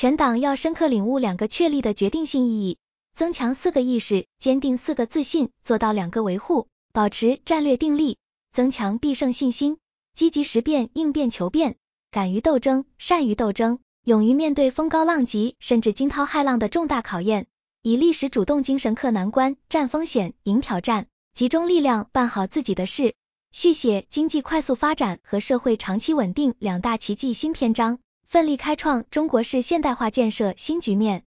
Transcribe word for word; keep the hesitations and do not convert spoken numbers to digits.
全党要深刻领悟两个确立的决定性意义，增强四个意识，坚定四个自信，做到两个维护，保持战略定力，增强必胜信心，积极识变，应变求变，敢于斗争，善于斗争，勇于面对风高浪急甚至惊涛骇浪的重大考验，以历史主动精神克难关，战风险，迎挑战，集中力量办好自己的事。续写经济快速发展和社会长期稳定两大奇迹新篇章，奋力开创中国式现代化建设新局面。